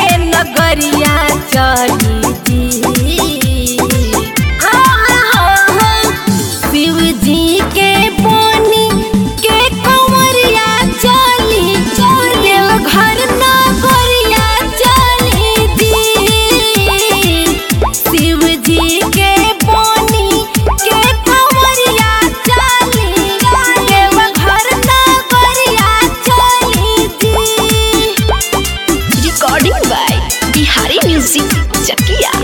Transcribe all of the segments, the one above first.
के नगरिया चली जी। शिव जी के बोनी के कंवरिया चली देवघर नगरिया चली जी। शिव जी के बोनी के कंवरिया चली देवघर नगरिया चली जी। Recording by Bihari music Chakiya.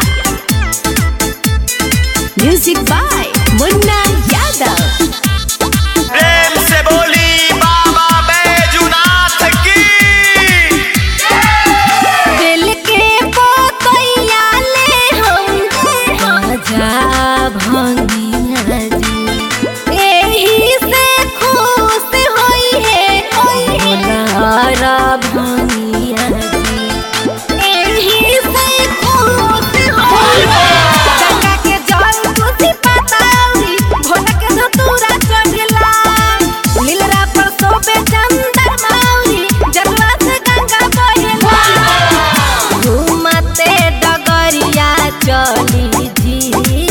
Music by Munna Yadav. प्रेम से बोली बाबा बैजूनाथ की। दिल के पतैया ले हम राजा भंगिया जी। एही से खुश होई है भोला भंगिया जी। एही से खुश होई है गंगा के जल तुलसी पताउरी भोला के धतूरा चढ़ला। लीलरा पर सोबे चंदन माउरी जलवा से गंगा बहेला। घूमते डगरिया चली जी।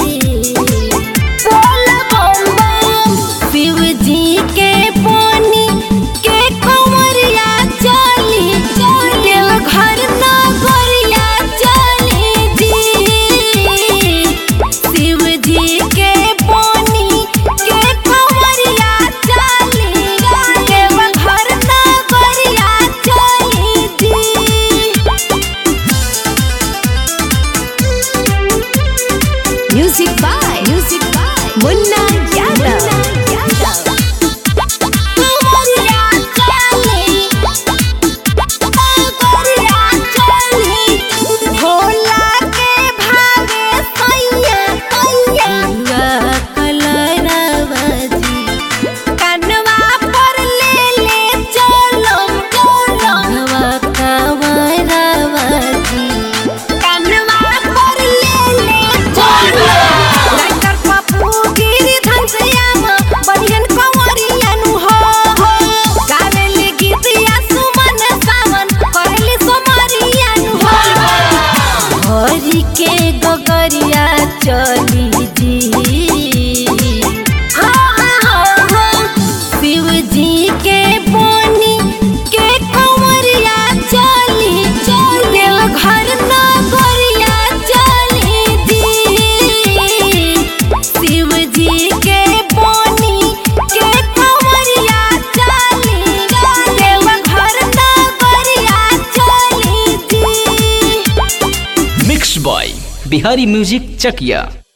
बोल बम बम शिव जी के बोनी के कंवरिया चली देवघर नगरिया चली जी। शिव जी के बोनी के कंवरिया चली देवघर नगरिया चली जी। Music by Munna Yadav. कंवरिया चली नगरिया चली भोला के भागे सैया कलरवा जी। कनवा पर ले चलो कनवा कंवरवा जी। कनवा पर ले चलो राइटर पप्पू गिरिधर श्यामा बढ़ियन कंवरियन हो। गावेली गीतिया सुमन सावन करेली सोमरियन हो। हरि के गगरिया चली जी। शिव जी के बोनी के कंवरिया चली देवघर नगरिया चली जी। शिव जी के बोनी के कंवरिया चली देवघर नगरिया चली जी। मिक्स बॉय बिहारी म्यूजिक चकिया।